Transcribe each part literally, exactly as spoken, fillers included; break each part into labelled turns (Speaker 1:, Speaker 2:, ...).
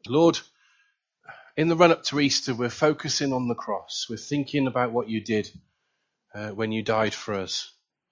Speaker 1: Lord, in the run-up to Easter, we're focusing on the cross. We're thinking about what you did uh, when you died for us.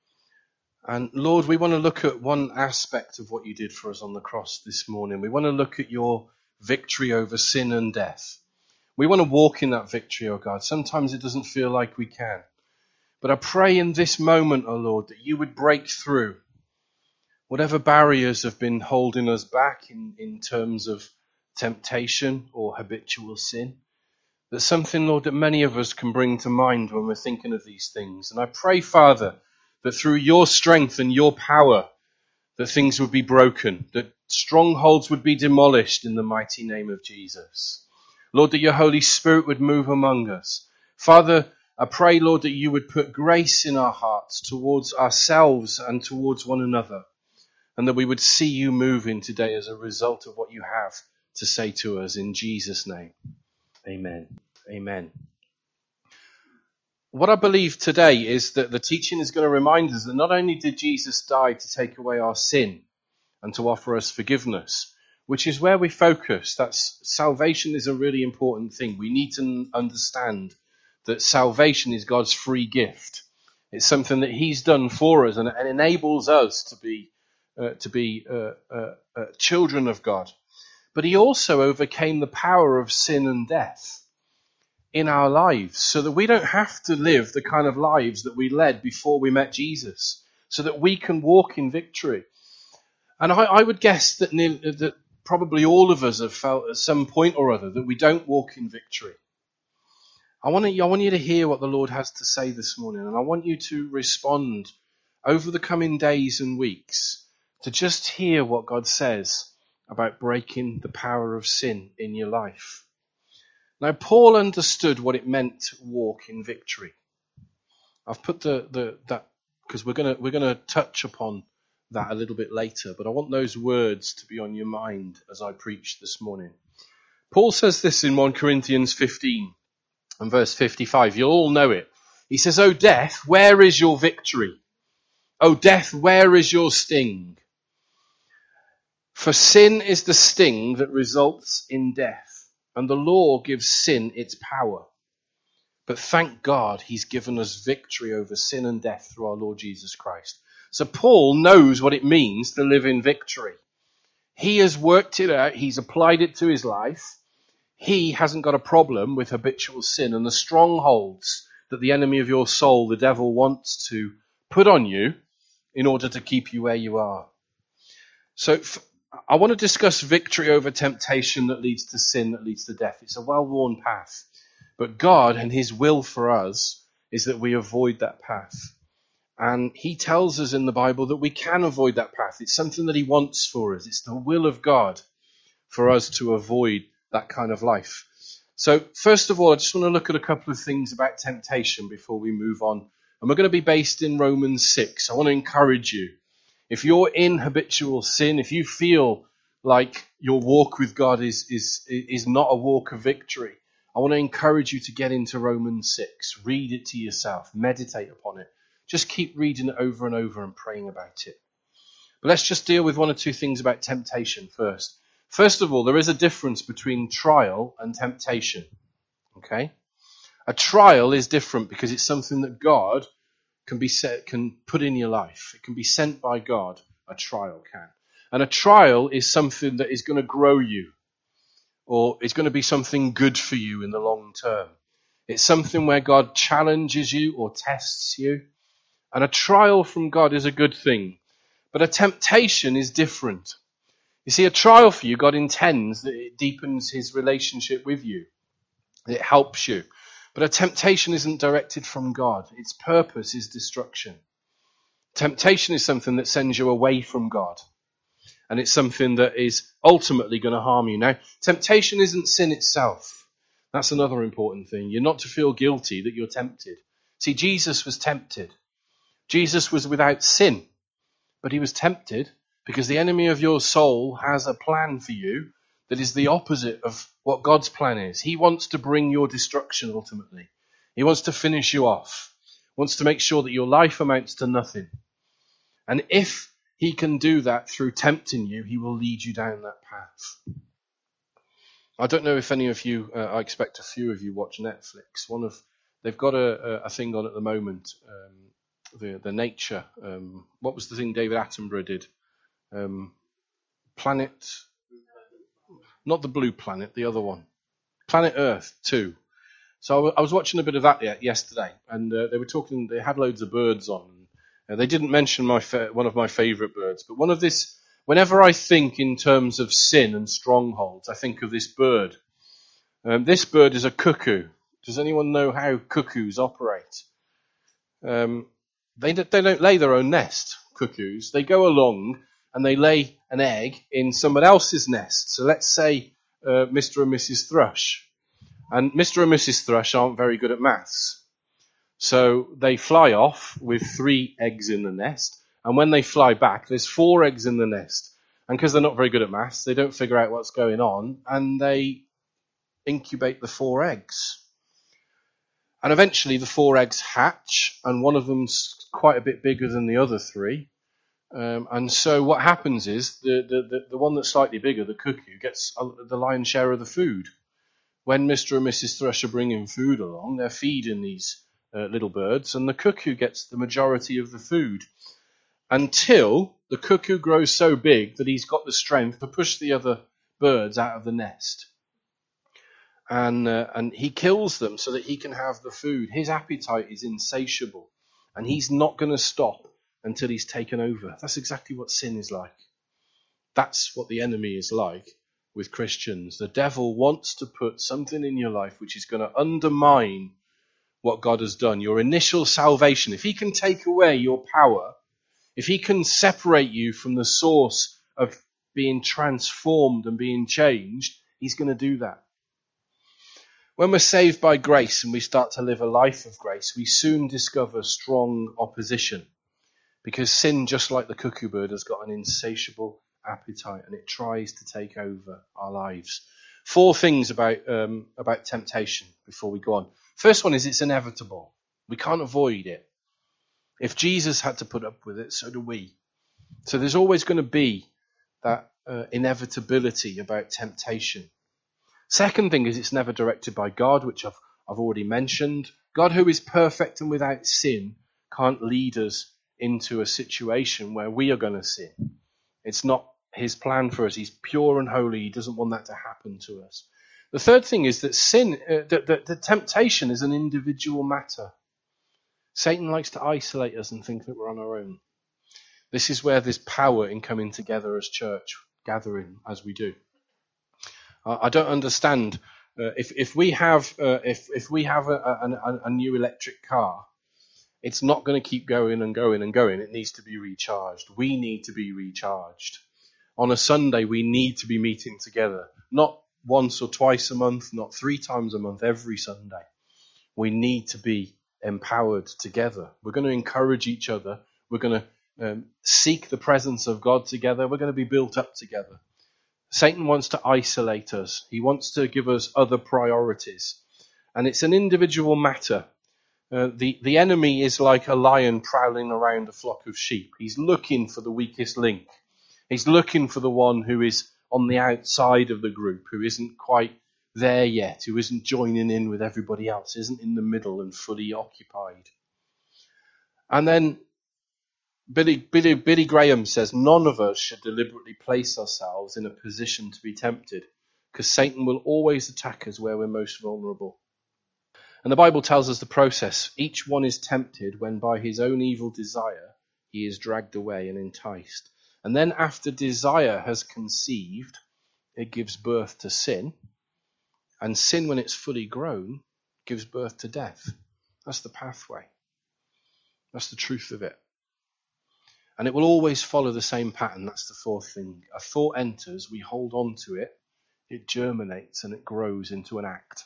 Speaker 1: And Lord, we want to look at one aspect of what you did for us on the cross this morning. We want to look at your victory over sin and death. We want to walk in that victory, oh God. Sometimes it doesn't feel like we can. But I pray in this moment, oh Lord, that you would break through whatever barriers have been holding us back in, in terms of temptation or habitual sin. That's something, Lord, that many of us can bring to mind when we're thinking of these things. And I pray, Father, that through your strength and your power, that things would be broken, that strongholds would be demolished in the mighty name of Jesus. Lord, that your Holy Spirit would move among us. Father, I pray, Lord, that you would put grace in our hearts towards ourselves and towards one another, and that we would see you moving today as a result of what you have to say to us in Jesus' name. Amen. Amen. What I believe today is that the teaching is going to remind us that not only did Jesus die to take away our sin and to offer us forgiveness, which is where we focus. That's salvation is a really important thing. We need to understand that salvation is God's free gift. It's something that he's done for us and, and enables us to be uh, to be uh, uh, uh, children of God. But he also overcame the power of sin and death in our lives so that we don't have to live the kind of lives that we led before we met Jesus, so that we can walk in victory. And I, I would guess that, near, that probably all of us have felt at some point or other that we don't walk in victory. I want, to, I want you to hear what the Lord has to say this morning, and I want you to respond over the coming days and weeks to just hear what God says about breaking the power of sin in your life. Now, Paul understood what it meant to walk in victory. I've put the, the that because we're gonna we're gonna touch upon that a little bit later, but I want those words to be on your mind as I preach this morning. Paul says this in First Corinthians fifteen and verse fifty-five. You'll all know it. He says, "O death, where is your victory? O death, where is your sting? For sin is the sting that results in death, and the law gives sin its power. But thank God he's given us victory over sin and death through our Lord Jesus Christ." So Paul knows what it means to live in victory. He has worked it out. He's applied it to his life. He hasn't got a problem with habitual sin and the strongholds that the enemy of your soul, the devil, wants to put on you in order to keep you where you are. So f- I want to discuss victory over temptation that leads to sin, that leads to death. It's a well-worn path. But God and his will for us is that we avoid that path. And he tells us in the Bible that we can avoid that path. It's something that he wants for us. It's the will of God for us to avoid that kind of life. So first of all, I just want to look at a couple of things about temptation before we move on. And we're going to be based in Romans six. I want to encourage you. If you're in habitual sin, if you feel like your walk with God is, is, is not a walk of victory, I want to encourage you to get into Romans six. Read it to yourself. Meditate upon it. Just keep reading it over and over and praying about it. But let's just deal with one or two things about temptation first. First of all, there is a difference between trial and temptation. Okay? A trial is different because it's something that God can be set, can put in your life. It can be sent by God. A trial can. And a trial is something that is going to grow you, or it's going to be something good for you in the long term. It's something where God challenges you or tests you. And a trial from God is a good thing. But a temptation is different. You see, a trial for you, God intends that it deepens his relationship with you. It helps you. But a temptation isn't directed from God. Its purpose is destruction. Temptation is something that sends you away from God. And it's something that is ultimately going to harm you. Now, temptation isn't sin itself. That's another important thing. You're not to feel guilty that you're tempted. See, Jesus was tempted. Jesus was without sin, but he was tempted because the enemy of your soul has a plan for you that is the opposite of what God's plan is. He wants to bring your destruction ultimately. He wants to finish you off. Wants to make sure that your life amounts to nothing. And if he can do that through tempting you, he will lead you down that path. I don't know if any of you, uh, I expect a few of you watch Netflix. One of They've got a, a thing on at the moment, um, the the nature. Um, what was the thing David Attenborough did? Um, Planet, not the Blue Planet, the other one, Planet Earth two. So I, w- I was watching a bit of that yet yesterday, and uh, they were talking. They had loads of birds on. Uh, they didn't mention my fa- one of my favourite birds, but one of this. Whenever I think in terms of sin and strongholds, I think of this bird. Um, this bird is a cuckoo. Does anyone know how cuckoos operate? Um, they d- they don't lay their own nest. Cuckoos. They go along and they lay an egg in someone else's nest. So let's say uh, Mister and Missus Thrush. And Mister and Missus Thrush aren't very good at maths. So they fly off with three eggs in the nest. And when they fly back, there's four eggs in the nest. And because they're not very good at maths, they don't figure out what's going on. And they incubate the four eggs. And eventually the four eggs hatch. And one of them's quite a bit bigger than the other three. Um, and so what happens is the, the, the, the one that's slightly bigger, the cuckoo, gets the lion's share of the food. When Mister and Missus Thrush are bringing food along, they're feeding these uh, little birds, and the cuckoo gets the majority of the food until the cuckoo grows so big that he's got the strength to push the other birds out of the nest. And, uh, and he kills them so that he can have the food. His appetite is insatiable, and he's not going to stop until he's taken over. That's exactly what sin is like. That's what the enemy is like with Christians. The devil wants to put something in your life which is going to undermine what God has done, your initial salvation. If he can take away your power, if he can separate you from the source of being transformed and being changed, he's going to do that. When we're saved by grace and we start to live a life of grace, we soon discover strong opposition, because sin, just like the cuckoo bird, has got an insatiable appetite, and it tries to take over our lives. Four things about um, about temptation before we go on. First one is it's inevitable. We can't avoid it. If Jesus had to put up with it, so do we. So there's always going to be that uh, inevitability about temptation. Second thing is it's never directed by God, which I've I've already mentioned. God, who is perfect and without sin, can't lead us into a situation where we are going to sin. It's not his plan for us. He's pure and holy. He doesn't want that to happen to us. The third thing is that sin, uh, that, that, that temptation is an individual matter. Satan likes to isolate us and think that we're on our own. This is where there's power in coming together as church, gathering as we do. Uh, I don't understand uh, if if we have uh, if if we have a, a, a new electric car. It's not going to keep going and going and going. It needs to be recharged. We need to be recharged. On a Sunday, we need to be meeting together. Not once or twice a month, not three times a month, every Sunday. We need to be empowered together. We're going to encourage each other. We're going to um, seek the presence of God together. We're going to be built up together. Satan wants to isolate us. He wants to give us other priorities. And it's an individual matter. Uh, the, the enemy is like a lion prowling around a flock of sheep. He's looking for the weakest link. He's looking for the one who is on the outside of the group, who isn't quite there yet, who isn't joining in with everybody else, isn't in the middle and fully occupied. And then Billy, Billy, Billy Graham says none of us should deliberately place ourselves in a position to be tempted, because Satan will always attack us where we're most vulnerable. And the Bible tells us the process. Each one is tempted when by his own evil desire he is dragged away and enticed. And then after desire has conceived, it gives birth to sin. And sin, when it's fully grown, gives birth to death. That's the pathway. That's the truth of it. And it will always follow the same pattern. That's the fourth thing. A thought enters, we hold on to it, it germinates, and it grows into an act.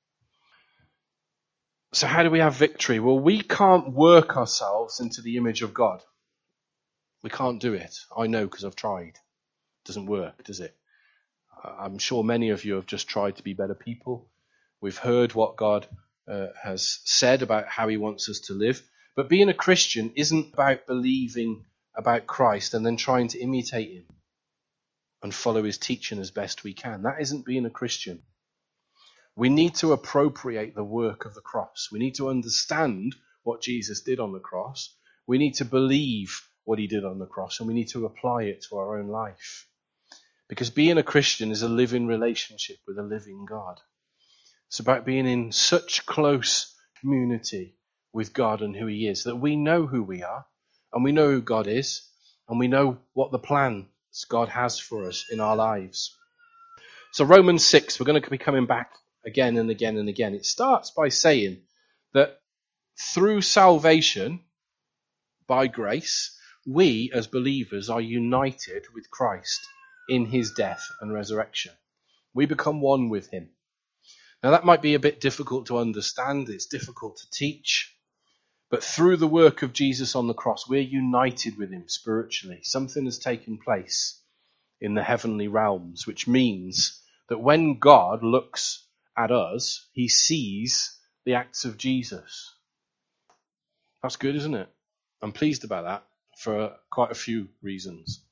Speaker 1: So how do we have victory? Well, we can't work ourselves into the image of God. We can't do it. I know, because I've tried. It doesn't work, does it? I'm sure many of you have just tried to be better people. We've heard what God uh, has said about how he wants us to live. But being a Christian isn't about believing about Christ and then trying to imitate him. and follow his teaching as best we can. That isn't being a Christian. We need to appropriate the work of the cross. We need to understand what Jesus did on the cross. We need to believe what he did on the cross, and we need to apply it to our own life. Because being a Christian is a living relationship with a living God. It's about being in such close community with God and who he is, that we know who we are, and we know who God is, and we know what the plans God has for us in our lives. So Romans six, we're going to be coming back again and again and again. It starts by saying that through salvation, by grace, we as believers are united with Christ in his death and resurrection. We become one with him. Now that might be a bit difficult to understand. It's difficult to teach. But through the work of Jesus on the cross, we're united with him spiritually. Something has taken place in the heavenly realms, which means that when God looks at us, he sees the acts of Jesus. That's good, isn't it? I'm pleased about that for quite a few reasons.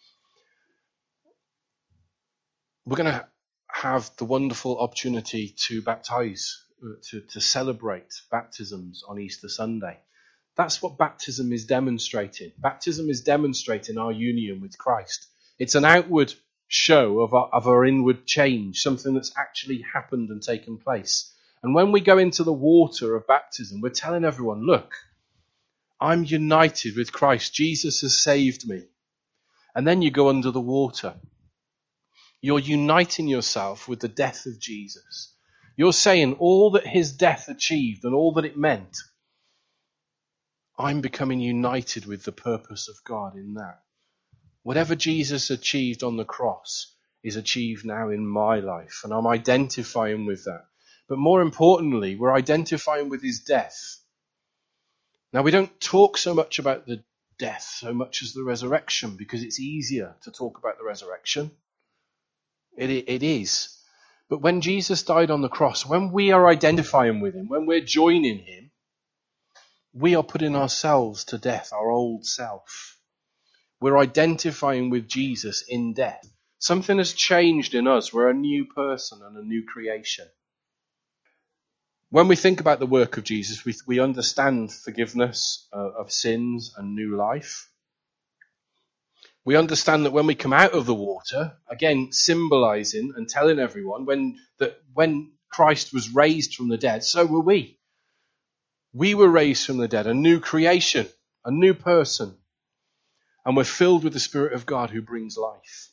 Speaker 1: We're going to have the wonderful opportunity to baptize, to, to celebrate baptisms on Easter Sunday. That's what baptism is demonstrating. Baptism is demonstrating our union with Christ. It's an outward show of our, of our inward change, something that's actually happened and taken place. And when we go into the water of baptism, we're telling everyone, look, I'm united with Christ. Jesus has saved me. And then you go under the water. You're uniting yourself with the death of Jesus. You're saying all that his death achieved and all that it meant, I'm becoming united with the purpose of God in that. Whatever Jesus achieved on the cross is achieved now in my life, and I'm identifying with that. But more importantly, we're identifying with his death. Now, we don't talk so much about the death so much as the resurrection, because it's easier to talk about the resurrection. It, it is. But when Jesus died on the cross, when we are identifying with him, when we're joining him, we are putting ourselves to death, our old self. We're identifying with Jesus in death. Something has changed in us. We're a new person and a new creation. When we think about the work of Jesus, we, we understand forgiveness uh, of sins and new life. We understand that when we come out of the water, again, symbolizing and telling everyone when that when Christ was raised from the dead, so were we. We were raised from the dead, a new creation, a new person. And we're filled with the Spirit of God who brings life.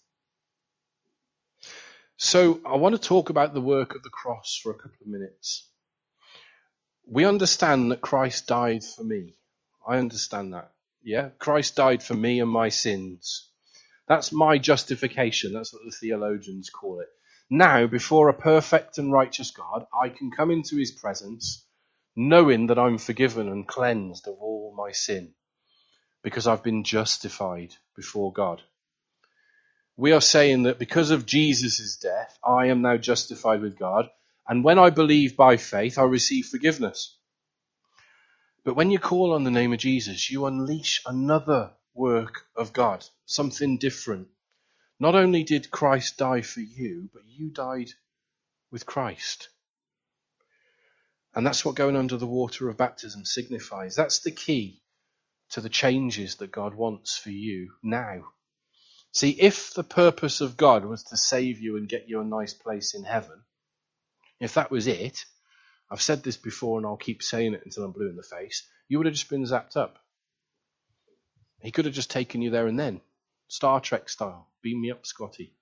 Speaker 1: So I want to talk about the work of the cross for a couple of minutes. We understand that Christ died for me. I understand that. Yeah, Christ died for me and my sins. That's my justification. That's what the theologians call it. Now, before a perfect and righteous God, I can come into his presence knowing that I'm forgiven and cleansed of all my sin because I've been justified before God. We are saying that because of Jesus' death, I am now justified with God. And when I believe by faith, I receive forgiveness. But when you call on the name of Jesus, you unleash another work of God, something different. Not only did Christ die for you, but you died with Christ. And that's what going under the water of baptism signifies. That's the key to the changes that God wants for you now. See, if the purpose of God was to save you and get you a nice place in heaven, if that was it, I've said this before and I'll keep saying it until I'm blue in the face, you would have just been zapped up. He could have just taken you there and then. Star Trek style. Beam me up, Scotty.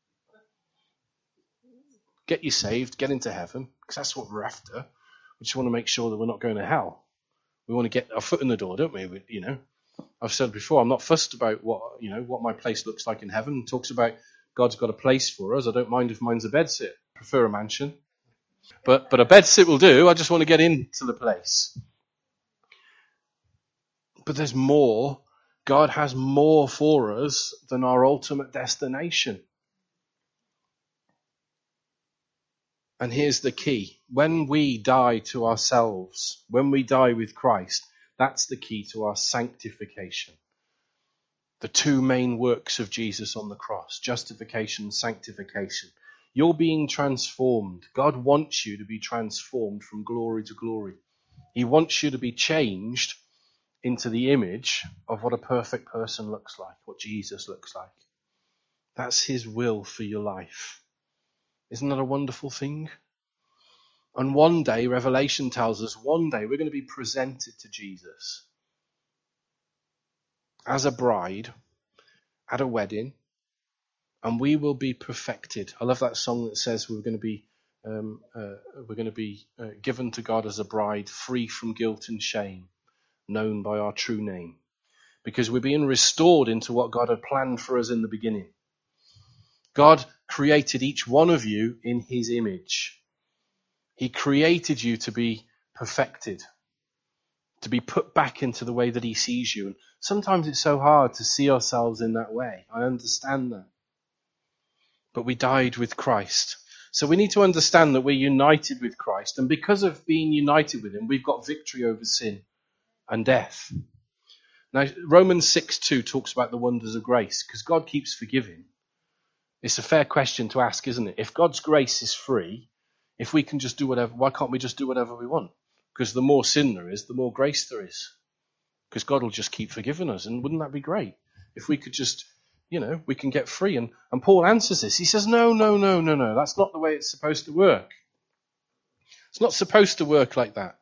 Speaker 1: Get you saved, get into heaven, because that's what we're after. We just want to make sure that we're not going to hell. We want to get our foot in the door, don't we? we you know, I've said before, I'm not fussed about what you know what my place looks like in heaven. It talks about God's got a place for us. I don't mind if mine's a bedsit. I prefer a mansion. But but a bedsit will do. I just want to get into the place. But there's more. God has more for us than our ultimate destination. And here's the key. When we die to ourselves, when we die with Christ, that's the key to our sanctification. The two main works of Jesus on the cross, justification and sanctification. You're being transformed. God wants you to be transformed from glory to glory. He wants you to be changed into the image of what a perfect person looks like, what Jesus looks like. That's his will for your life. Isn't that a wonderful thing? And one day, Revelation tells us, one day we're going to be presented to Jesus as a bride at a wedding, and we will be perfected. I love that song that says we're going to be um, uh, we're going to be uh, given to God as a bride, free from guilt and shame, known by our true name, because we're being restored into what God had planned for us in the beginning. God created each one of you in his image. He created you to be perfected, to be put back into the way that he sees you. And sometimes it's so hard to see ourselves in that way. I understand that. But we died with Christ. So we need to understand that we're united with Christ. And because of being united with him, we've got victory over sin and death. Now, Romans six two talks about the wonders of grace, because God keeps forgiving. It's a fair question to ask, isn't it? If God's grace is free, if we can just do whatever, why can't we just do whatever we want? Because the more sin there is, the more grace there is. Because God will just keep forgiving us. And wouldn't that be great? If we could just, you know, we can get free. And, and Paul answers this. He says, no, no, no, no, no. That's not the way it's supposed to work. It's not supposed to work like that.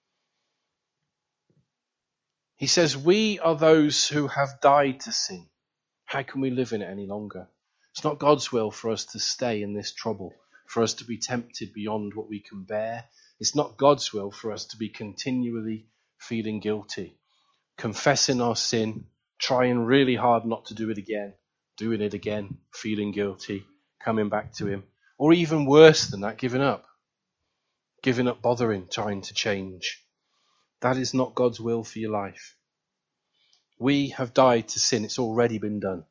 Speaker 1: He says, we are those who have died to sin. How can we live in it any longer? It's not God's will for us to stay in this trouble, for us to be tempted beyond what we can bear. It's not God's will for us to be continually feeling guilty, confessing our sin, trying really hard not to do it again, doing it again, feeling guilty, coming back to him. Or even worse than that, giving up. Giving up bothering, trying to change. That is not God's will for your life. We have died to sin. It's already been done.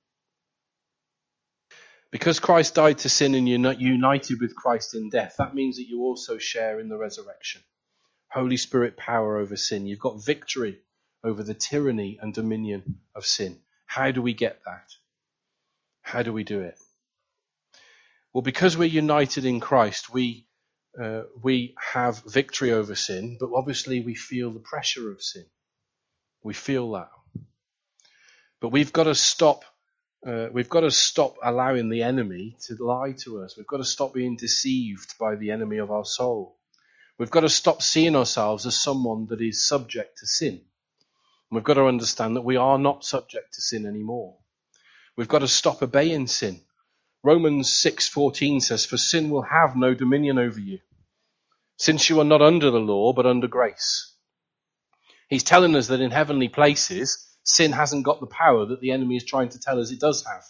Speaker 1: Because Christ died to sin and you're united with Christ in death, that means that you also share in the resurrection. Holy Spirit power over sin. You've got victory over the tyranny and dominion of sin. How do we get that? How do we do it? Well, because we're united in Christ, we uh, we have victory over sin, but obviously we feel the pressure of sin. We feel that. But we've got to stop Uh, we've got to stop allowing the enemy to lie to us. We've got to stop being deceived by the enemy of our soul. We've got to stop seeing ourselves as someone that is subject to sin. We've got to understand that we are not subject to sin anymore. We've got to stop obeying sin. Romans six fourteen says, for sin will have no dominion over you, since you are not under the law, but under grace. He's telling us that in heavenly places, sin hasn't got the power that the enemy is trying to tell us it does have.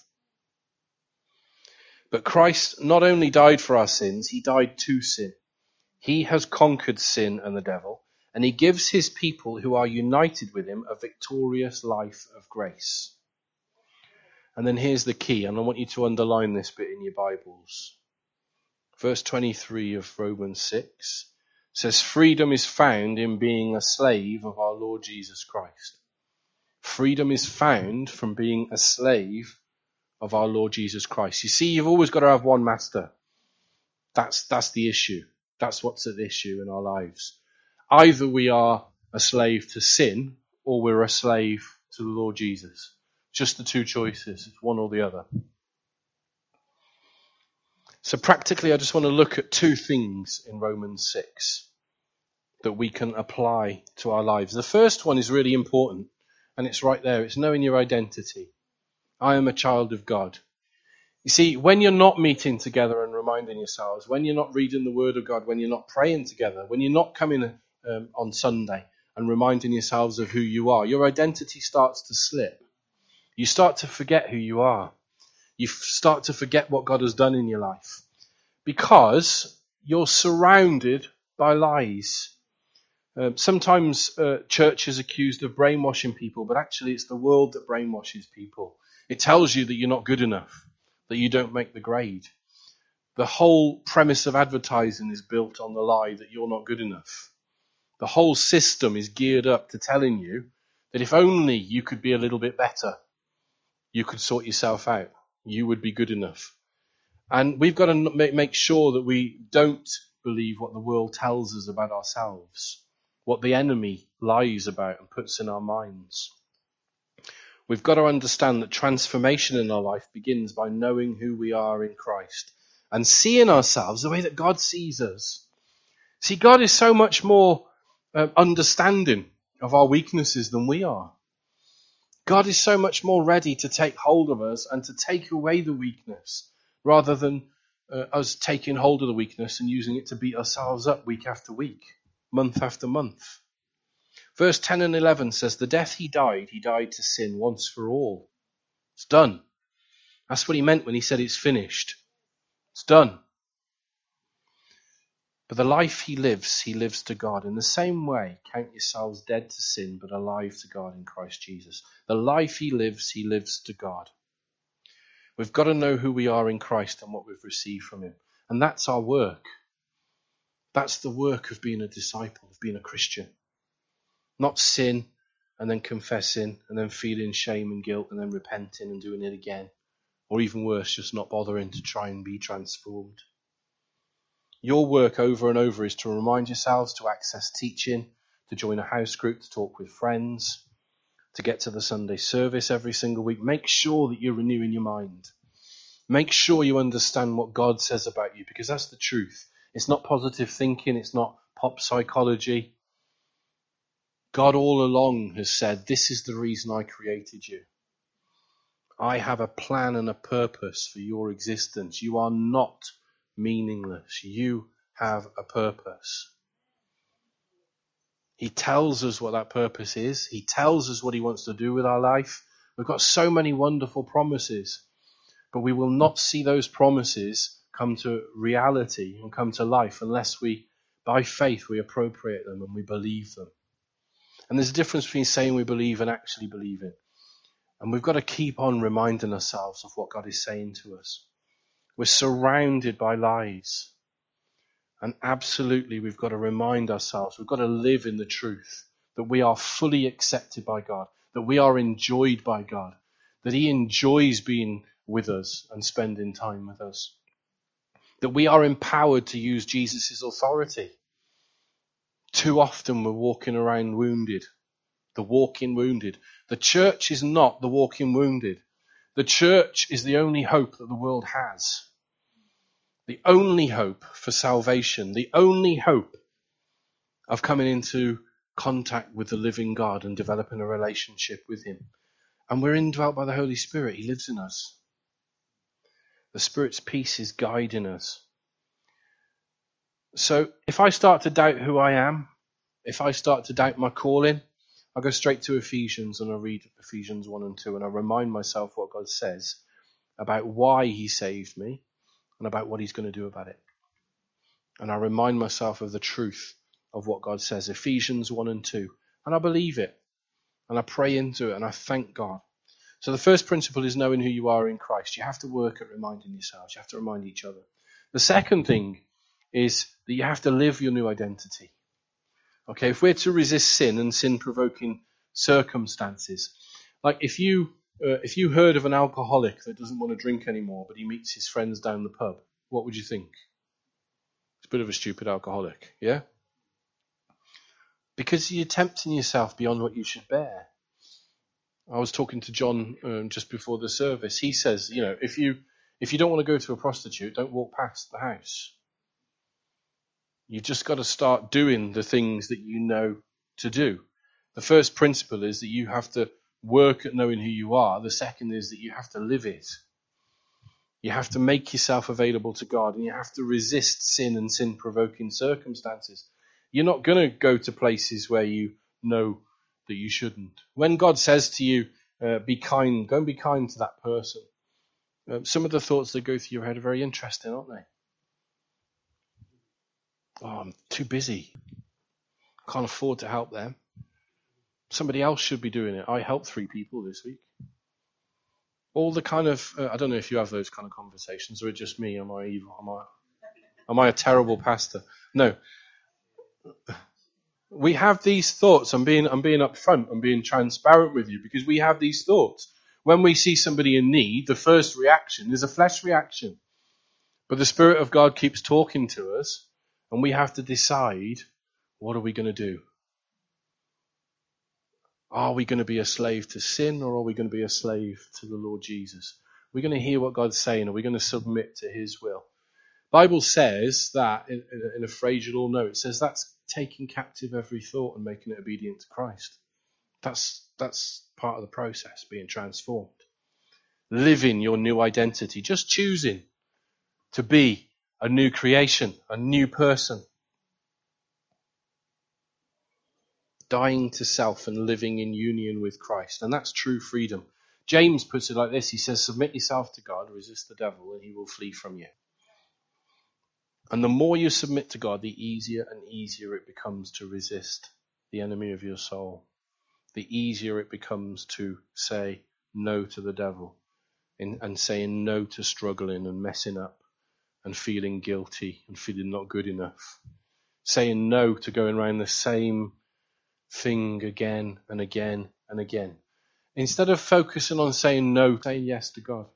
Speaker 1: But Christ not only died for our sins, he died to sin. He has conquered sin and the devil, and he gives his people who are united with him a victorious life of grace. And then here's the key, and I want you to underline this bit in your Bibles. Verse twenty-three of Romans six says, freedom is found in being a slave of our Lord Jesus Christ. Freedom is found from being a slave of our Lord Jesus Christ. You see, you've always got to have one master. That's, that's the issue. That's what's at issue in our lives. Either we are a slave to sin or we're a slave to the Lord Jesus. Just the two choices. It's one or the other. So practically, I just want to look at two things in Romans six that we can apply to our lives. The first one is really important, and it's right there. It's knowing your identity. I am a child of God. You see, when you're not meeting together and reminding yourselves, when you're not reading the Word of God, when you're not praying together, when you're not coming um, on Sunday and reminding yourselves of who you are, your identity starts to slip. You start to forget who you are. You start to forget what God has done in your life because you're surrounded by lies. Uh, sometimes uh, church is accused of brainwashing people, but actually it's the world that brainwashes people. It tells you that you're not good enough, that you don't make the grade. The whole premise of advertising is built on the lie that you're not good enough. The whole system is geared up to telling you that if only you could be a little bit better, you could sort yourself out. You would be good enough. And we've got to make sure that we don't believe what the world tells us about ourselves, what the enemy lies about and puts in our minds. We've got to understand that transformation in our life begins by knowing who we are in Christ and seeing ourselves the way that God sees us. See, God is so much more uh, understanding of our weaknesses than we are. God is so much more ready to take hold of us and to take away the weakness rather than uh, us taking hold of the weakness and using it to beat ourselves up week after week, month after month. Verse ten and eleven says, the death he died, he died to sin once for all. It's done. That's what he meant when he said it's finished. It's done. But the life he lives, he lives to God. In the same way, count yourselves dead to sin, but alive to God in Christ Jesus. The life he lives, he lives to God. We've got to know who we are in Christ and what we've received from him. And that's our work. That's the work of being a disciple, of being a Christian. Not sin and then confessing and then feeling shame and guilt and then repenting and doing it again. Or even worse, just not bothering to try and be transformed. Your work over and over is to remind yourselves to access teaching, to join a house group, to talk with friends, to get to the Sunday service every single week. Make sure that you're renewing your mind. Make sure you understand what God says about you, because that's the truth. It's not positive thinking. It's not pop psychology. God all along has said, this is the reason I created you. I have a plan and a purpose for your existence. You are not meaningless. You have a purpose. He tells us what that purpose is. He tells us what he wants to do with our life. We've got so many wonderful promises, but we will not see those promises come to reality and come to life unless we, by faith, we appropriate them and we believe them. And there's a difference between saying we believe and actually believing. And we've got to keep on reminding ourselves of what God is saying to us. We're surrounded by lies. And absolutely, we've got to remind ourselves, we've got to live in the truth that we are fully accepted by God, that we are enjoyed by God, that he enjoys being with us and spending time with us, that we are empowered to use Jesus' authority. Too often we're walking around wounded, the walking wounded. The church is not the walking wounded. The church is the only hope that the world has. The only hope for salvation, the only hope of coming into contact with the living God and developing a relationship with him. And we're indwelt by the Holy Spirit. He lives in us. The Spirit's peace is guiding us. So if I start to doubt who I am, if I start to doubt my calling, I go straight to Ephesians and I read Ephesians one and two and I remind myself what God says about why he saved me and about what he's going to do about it. And I remind myself of the truth of what God says, Ephesians one and two. And I believe it. And I pray into it and I thank God. So the first principle is knowing who you are in Christ. You have to work at reminding yourselves. You have to remind each other. The second thing is that you have to live your new identity. Okay, if we're to resist sin and sin-provoking circumstances, like if you uh, if you heard of an alcoholic that doesn't want to drink anymore, but he meets his friends down the pub, what would you think? It's a bit of a stupid alcoholic, yeah? Because you're tempting yourself beyond what you should bear. I was talking to John um, just before the service. He says, you know, if you if you don't want to go to a prostitute, don't walk past the house. You've just got to start doing the things that you know to do. The first principle is that you have to work at knowing who you are. The second is that you have to live it. You have to make yourself available to God, and you have to resist sin and sin-provoking circumstances. You're not going to go to places where you know that you shouldn't. When God says to you, uh, be kind, go and be kind to that person. Uh, some of the thoughts that go through your head are very interesting, aren't they? Oh, I'm too busy. Can't afford to help them. Somebody else should be doing it. I helped three people this week. All the kind of, uh, I don't know if you have those kind of conversations, or it's just me. Am I evil? Am I, am I a terrible pastor? No. We have these thoughts. I'm being, I'm being upfront. I'm being transparent with you because we have these thoughts. When we see somebody in need, the first reaction is a flesh reaction. But the Spirit of God keeps talking to us, and we have to decide, what are we going to do? Are we going to be a slave to sin, or are we going to be a slave to the Lord Jesus? We're going to hear what God's saying, or we're going to submit to his will. The Bible says that, in, in a phrase you'll all know, it says that's taking captive every thought and making it obedient to Christ. That's, that's part of the process, being transformed. Living your new identity, just choosing to be a new creation, a new person. Dying to self and living in union with Christ. And that's true freedom. James puts it like this. He says, submit yourself to God, resist the devil, and he will flee from you. And the more you submit to God, the easier and easier it becomes to resist the enemy of your soul. The easier it becomes to say no to the devil and, and saying no to struggling and messing up and feeling guilty and feeling not good enough. Saying no to going around the same thing again and again and again. Instead of focusing on saying no, saying yes to God.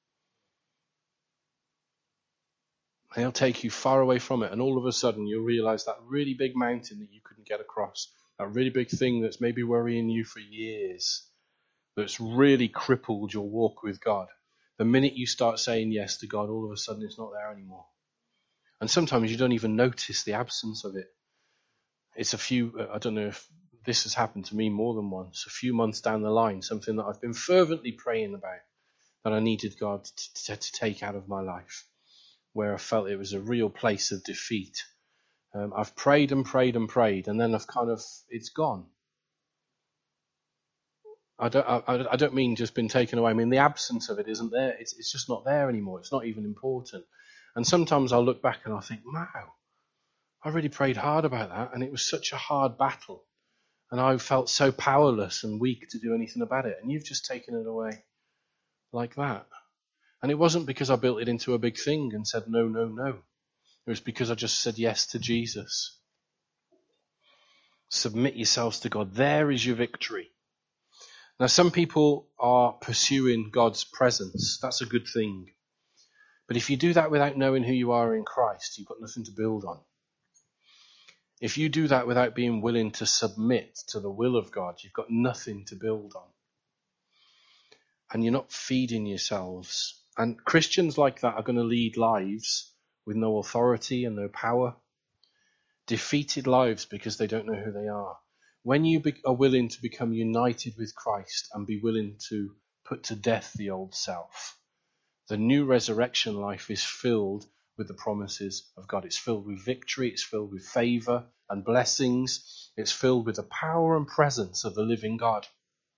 Speaker 1: And he'll take you far away from it, and all of a sudden you'll realize that really big mountain that you couldn't get across, that really big thing that's maybe worrying you for years, that's really crippled your walk with God. The minute you start saying yes to God, all of a sudden it's not there anymore. And sometimes you don't even notice the absence of it. It's a few, I don't know if this has happened to me more than once, a few months down the line, something that I've been fervently praying about, that I needed God to, to, to take out of my life, where I felt it was a real place of defeat. Um, I've prayed and prayed and prayed, and then I've kind of, it's gone. I don't, I, I don't mean just been taken away. I mean the absence of it isn't there. It's, it's just not there anymore. It's not even important. And sometimes I'll look back and I'll think, wow, I really prayed hard about that, and it was such a hard battle. And I felt so powerless and weak to do anything about it. And you've just taken it away like that. And it wasn't because I built it into a big thing and said no, no, no. It was because I just said yes to Jesus. Submit yourselves to God. There is your victory. Now, some people are pursuing God's presence. That's a good thing. But if you do that without knowing who you are in Christ, you've got nothing to build on. If you do that without being willing to submit to the will of God, you've got nothing to build on. And you're not feeding yourselves. And Christians like that are going to lead lives with no authority and no power. Defeated lives because they don't know who they are. When you be- are willing to become united with Christ and be willing to put to death the old self, the new resurrection life is filled with the promises of God. It's filled with victory. It's filled with favor and blessings. It's filled with the power and presence of the living God.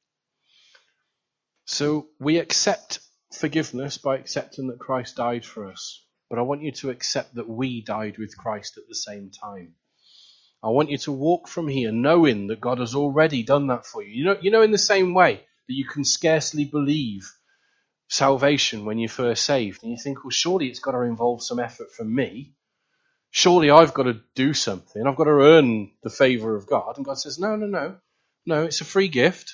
Speaker 1: So we accept forgiveness by accepting that Christ died for us. But I want you to accept that we died with Christ at the same time. I want you to walk from here knowing that God has already done that for you. You know, you know, in the same way that you can scarcely believe salvation when you're first saved. And you think, well, surely it's got to involve some effort from me. Surely I've got to do something. I've got to earn the favor of God. And God says, no, no, no. No, it's a free gift.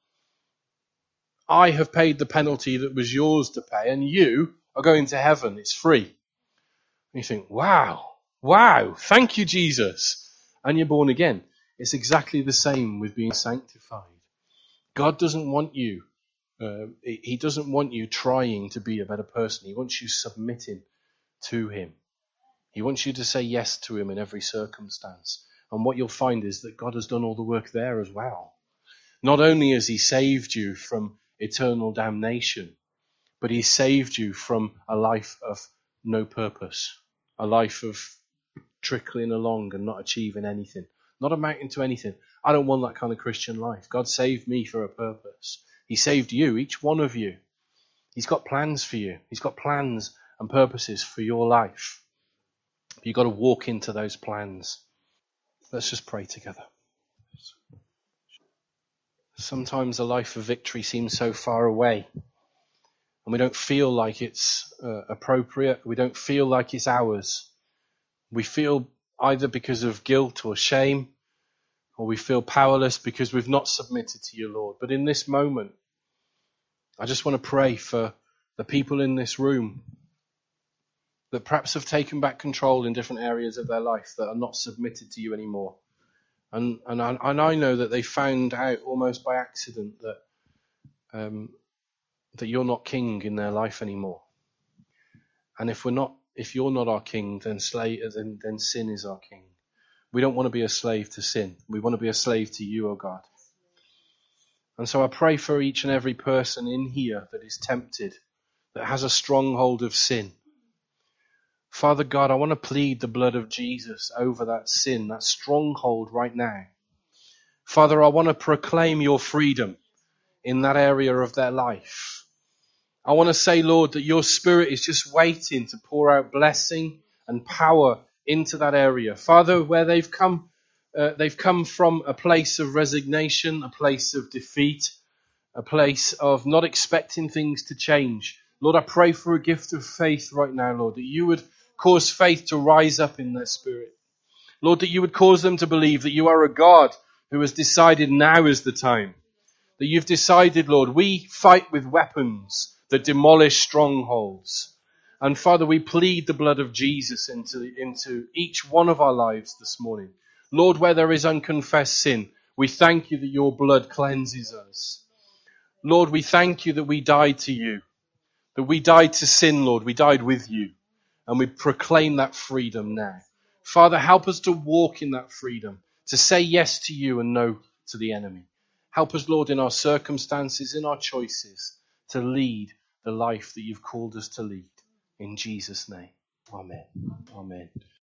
Speaker 1: I have paid the penalty that was yours to pay, and you are going to heaven. It's free. And you think, wow, wow, thank you, Jesus. And you're born again. It's exactly the same with being sanctified. God doesn't want you, uh, he doesn't want you trying to be a better person. He wants you submitting to him. He wants you to say yes to him in every circumstance. And what you'll find is that God has done all the work there as well. Not only has he saved you from eternal damnation, but he saved you from a life of no purpose, a life of trickling along and not achieving anything, not amounting to anything. I don't want that kind of Christian life. God saved me for a purpose. He saved you, each one of you. He's got plans for you. He's got plans and purposes for your life. You've got to walk into those plans. Let's just pray together. Sometimes a life of victory seems so far away, and we don't feel like it's uh, appropriate. We don't feel like it's ours. We feel either because of guilt or shame, or we feel powerless because we've not submitted to you, Lord. But in this moment, I just want to pray for the people in this room that perhaps have taken back control in different areas of their life, that are not submitted to you anymore. And and I, and I know that they found out almost by accident that um, that you're not king in their life anymore. And if we're not, if you're not our king, then slave, then, then sin is our king. We don't want to be a slave to sin. We want to be a slave to you, O God. And so I pray for each and every person in here that is tempted, that has a stronghold of sin. Father God, I want to plead the blood of Jesus over that sin, that stronghold right now. Father, I want to proclaim your freedom in that area of their life. I want to say, Lord, that your Spirit is just waiting to pour out blessing and power into that area. Father, where they've come, uh, they've come from a place of resignation, a place of defeat, a place of not expecting things to change. Lord, I pray for a gift of faith right now, Lord, that you would cause faith to rise up in their spirit. Lord, that you would cause them to believe that you are a God who has decided now is the time. That you've decided, Lord, we fight with weapons that demolish strongholds. And Father, we plead the blood of Jesus into, into each one of our lives this morning. Lord, where there is unconfessed sin, we thank you that your blood cleanses us. Lord, we thank you that we died to you, that we died to sin, Lord. We died with you, and we proclaim that freedom now. Father, help us to walk in that freedom, to say yes to you and no to the enemy. Help us, Lord, in our circumstances, in our choices, to lead the life that you've called us to lead. In Jesus' name, amen. Amen.